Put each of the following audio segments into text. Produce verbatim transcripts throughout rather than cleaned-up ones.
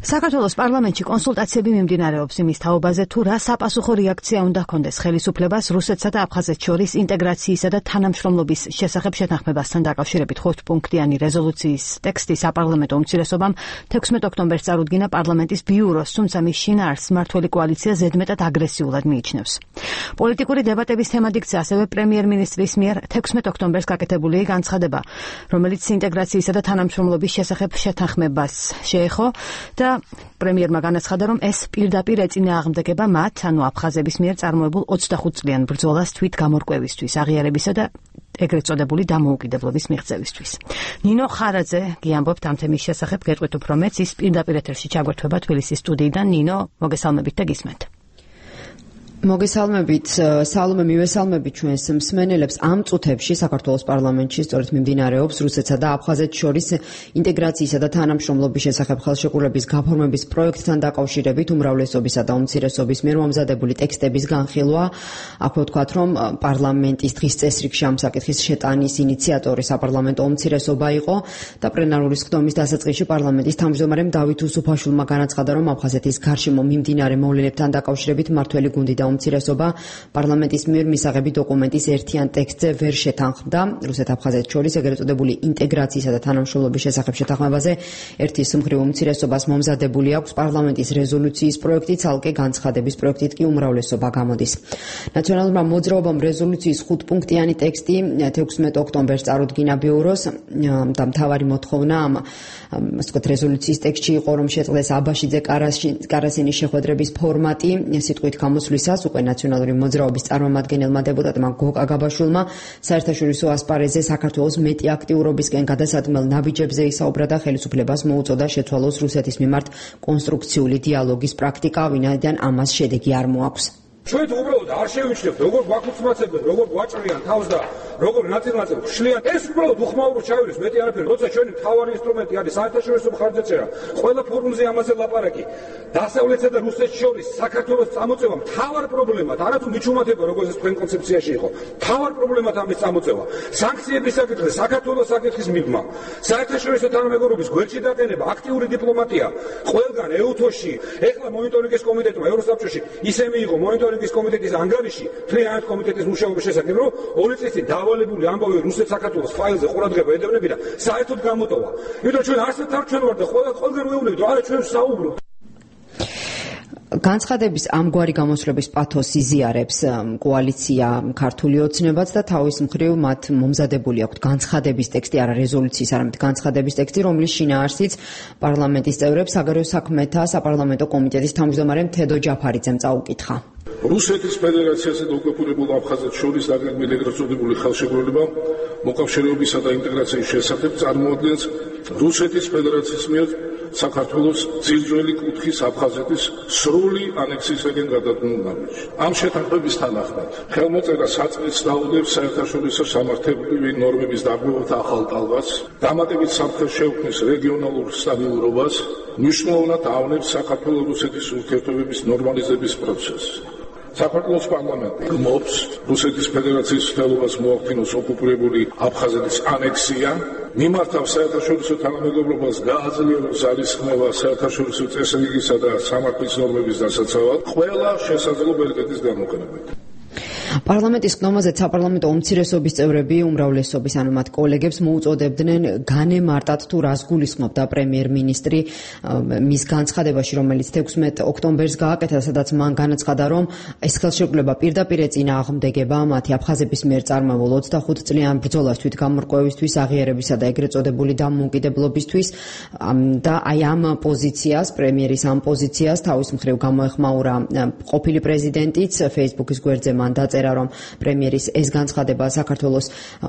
საქართველოს პარლამენტში კონსულტაციები მიმდინარეობს იმის თაობაზე, თუ რა საპასუხო რეაქცია უნდა ჰქონდეს ხელისუფლებას რუსეთსა და აფხაზეთს შორის ინტეგრაციისა და თანამშრომლობის შესახებ შეთანხმებასთან დაკავშირებით. ხუთპუნქტიანი რეზოლუციის ტექსტი საპარლამენტო უმცირესობამ თექვსმეტ ოქტომბერს წარუდგინა პარლამენტის ბიუროს, თუმცა მის შინაარსს მმართველი კოალიცია ზედმეტად აგრესიულად მიიჩნევს. პოლიტიკური დებატების თემად იქცა ასევე პრემიერ-მინისტრის მიერ თექვსმეტ ოქტომბერს გაკეთებული განცხადება, რომელიც ინტეგრაციისა და თანამშრომლობის შესახებ შეთანხმებას შეეხო და პრემიერმა განაცხადა, რომ ეს პირდაპირ ეწინააღმდეგება მათ, ანუ აფხაზების მიერ წარმოებულ ოცდახუთწლიან ბრძოლას თვით გამორკვევისთვის, აღიარებისა და ეგრეთ წოდებული დამოუკიდებლობის მიღწევისთვის. ნინო ხარაძე გიამბობთ ამ თემის შესახებ, გეტყვით უფრო მეც, ის პირდაპირ ეთერში ჩაგვერთვება თბილისის სტუდიიდან. ნინო, მოგესალმებით და გისმენთ. მოგესალმებით, სალომე, მივესალმებით ჩვენს მსმენელებს. ამ წუთებში საქართველოს პარლამენტში სწორედ მიმდინარეობს რუსეთსა და აფხაზეთს შორის ინტეგრაციისა და თანამშრომლობის შესახებ ხელშეკრულების გაფორმების პროექტთან დაკავშირებით უმრავლესობისა და უმცირესობის მიერ მომზადებული ტექსტების განხილვა. აქვე ვთქვათ, რომ პარლამენტის დღის წესრიგში ამ საკითხის შეტანის ინიციატორი საპარლამენტო უმცირესობა იყო და პლენარული სხდომის დასაწყისში პარლამენტის თავმჯდომარემ დავით უსუფაშვილმა განაცხადა, რომ აფხაზეთის გარშემო მიმდინარე მოვლენებთან დაკავშირებით მმართველი გუნდი და უმცირესობა პარლამენტის მიერ მისაღები დოკუმენტის ერთიან ტექსტზე ვერ შეთანხმდა. რუსეთ-აფხაზეთს შორის ეგრეთ წოდებული ინტეგრაციისა და თანამშრომლობის შესახებ შეთანხმებაზე ერთის მხრივ უმცირესობას მომზადებული აქვს პარლამენტის რეზოლუციის პროექტი, ცალკე განცხადების პროექტით კი უმრავლესობა გამოდის. ნაციონალურმა მოძრაობამ რეზოლუციის ხუთპუნქტიანი ტექსტი თექვსმეტ ოქტომბერს წარუდგინა ბიუროს და მთავარი მოთხოვნა ამ ასეთ რეზოლუციის ტექსტში იყო, რომ შეწყდეს აბაშიძე კარასინის შეხვედრების ფორმატი. სიტყვით გამოსვლისას უკვე ნაციონალური მოძრაობის წარმომადგენელმა დეპუტატმა გოგა გაბაშვილმა საერთაშორისო ასპარეზზე საქართველოს მეტი აქტიურობისკენ გადასადგმელ ნაბიჯებზე ისაუბრა და ხელისუფლებას მოუწოდა შეცვალოს რუსეთის მიმართ კონსტრუქციული დიალოგის პრაქტიკა, ვინაიდან ამას შედეგი არ მოაქვს. ჩვენ უბრალოდ არ შევიჩნევთ, როგორ გვაქუცმაცებენ, როგორ გვაჭრიან თავს და როგორ ნაწილ-ნაწილ შლიან. ეს უბრალოდ უხმაურო ჩავიდეს, მეტი არაფერი. როცა ჩვენი მთავარი ინსტრუმენტი არის საერთაშორისო მხარდაჭერა, ყველა ფორუმზე ამაზე ლაპარაკი. დასავლეთსა და რუსეთს შორის საქართველოს წამოწევა მთავარ პრობლემად, არათუ მიჩუმათება, როგორც ეს თქვენ კონცეფციაში იყო. მთავარ პრობლემად ამის წამოწევა. სანქციების საკითხზე საქართველოს საკითხის მიღმა, საერთაშორისო თანამეგობრობის გვერდში დაყენება, აქტიური დიპლომატია, ყველგან ეუთოში, ეხლა მონიტორინგის კომიტეტმა ევროსაბჭოში ისე მიიღო მონიტორინგის კომიტეტის ანგარიში მთლიანად კომიტეტის მუშაობის შესახებ, რომ ორი წელი დავალებული ამბავი რუსეთ-საქართველოს ფაილზე ყურადღება ედევნები და საერთოდ გამოტოვა. იმიტომ ჩვენ არსად არ ჩვენ ვარ და ყველა ყველგან ვეუბნებით, რომ არა ჩვენ საუბრობთ. განცხადების ამგვარი გამოსვლების პათოსი იზიარებს კოალიცია ქართული ოცნებაც და თავის მხრივ მათ მომზადებული აქვთ განცხადების ტექსტი, არა რეზოლუციის, არამედ განცხადების ტექსტი, რომლის შინაარსიც პარლამენტის წევრებს საგარეო საქმეთა საპარლამენტო კომიტეტის თავმჯდომარემ თედო ჯაფარიძემ წაუკითხა. რუსეთის ფედერაციასა და ოკუპირებულ აფხაზეთს შორის დაგეგმილი ეგრეთ წოდებული ხელშეკრულება მოკავშირეობისა და ინტეგრაციის შესახებ წარმოადგენს რუსეთის ფედერაციის მიერ საქართველოს ძირძველი კუთხის აფხაზეთის სრული ანექსიისგან გადადგმულ ნაბიჯს. ამ შეთანხმების თანახმად ხელმოწერა საწყისს დაუდევს საერთაშორისო სამართლებრივი ნორმების დარღვევათა ახალ ტალღას, დამატებით საფრთხეს შეუქმნის რეგიონალურ სტაბილურობას, მნიშვნელოვნად ავნებს საქართველოს-რუსეთის ურთიერთობების ნორმალიზების პროცესს. საქართველოს პარლამენტი გმობს რუსეთის ფედერაციის მცდელობას მოახდინოს ოკუპირებული აფხაზეთის ანექსია, მიმართავს საერთაშორისო თანამეგობრობას გააძლიეროს ძალისხმევა საერთაშორისო წესრიგისა და სამართლის ნორმების დასაცავად ყველა შესაძლო ბერკეტის გამოყენებით. პარლამენტის ხდომაზე საპარლამენტო უმცირესობის წევრები უმრავლესობის, ანუ მათ კოლეგებს მოუწოდებდნენ განემარტათ თუ რას გულისხმობდა პრემიერ-მინისტრი მის განცხადებაში, რომელიც თექვსმეტ ოქტომბერს გააკეთა, სადაც მან განაცხადა, რომ ეს ხელშეკრულება პირდაპირ ეწინააღმდეგება მათი აფხაზების მიერ წარმოებულ ოცდახუთწლიან ბრძოლას თვით გამორკვევისთვის, აღიარებისა და ეგრეთ წოდებული დამოუკიდებლობისთვის და აი ამ პოზიციას, პრემიერის ამ პოზიციას თავის მხრივ გამოეხმაურა ყოფილი პრეზიდენტიც Facebook-ის გვერდზე მან დაწერა, რომ პრემიერის ეს განცხადება საქართველოს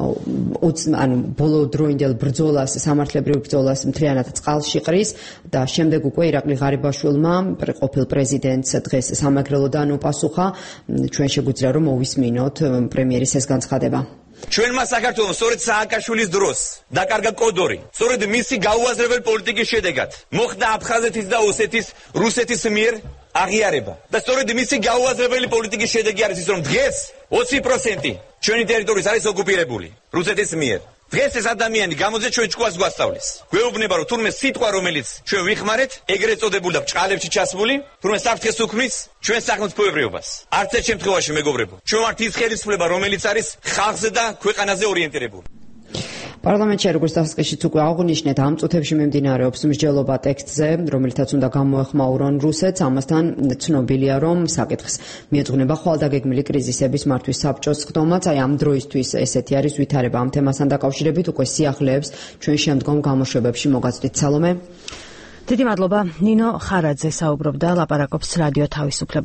ანუ ბოლო დროინდელ ბრძოლას, სამართლებრივ ბრძოლას მთლიანად წყალში ყრის და შემდეგ უკვე ირაკლი ღარიბაშვილმა ყოფილ პრეზიდენტს დღეს სამეგრელოდან უპასუხა. ჩვენ შეგვიძლია რომ მოვისმინოთ პრემიერის ეს განცხადება. ჩვენმა საქართველოს სწორედ სააკაშვილის დროს დაკარგა კოდორი. სწორედ მისი გაუაზრებელი პოლიტიკის შედეგად მოხდა აფხაზეთის და ოსეთის რუსეთის მიერ აღიარება. და სწორედ მისი გაუაზრებელი პოლიტიკის შედეგი არის ის, რომ დღეს ოცი პროცენტი ჩვენი ტერიტორიის არის ოკუპირებული რუსეთის მიერ. დღეს ეს ადამიანი გამოძე ჩვენ ჭკუას გვასწავლის. გვეუბნება რომ თურმე სიტყვა რომელიც ჩვენ ვიხმარეთ, ეგრეთ წოდებულ და ბჭყალებში ჩასმული, თურმე საფრთხეს უქმნის ჩვენ სახელმწიფოებრიობას. არც ერთ შემთხვევაში მეგობრებო, ჩვენ ვართ ის ხელისუფლება, რომელიც არის ხალხზე და ქვეყანაზე ორიენტირებული. პარლამენტში როგორც დასაწყისშიც უკვე აღნიშნეთ, ამ წუთებში მიმდინარეობს მსჯელობა ტექსტზე, რომელთაც უნდა გამოეხმაურონ რუსეთს. ამასთან ცნობილია, რომ საკითხს მიეძღვნება ხვალდაგეგმილი კრიზისების მართვის საბჭოს ხდომაც. აი ამ დროისთვის ესეთი არის ვითარება ამ თემასთან დაკავშირებით, უკვე სიახლეებს ჩვენ შემდგომ გამოშვებებში მოგაცდით. სალომე. დიდი მადლობა. ნინო ხარაძე საუბრობდა ლაპარაკობს რადიო თავისუფლება.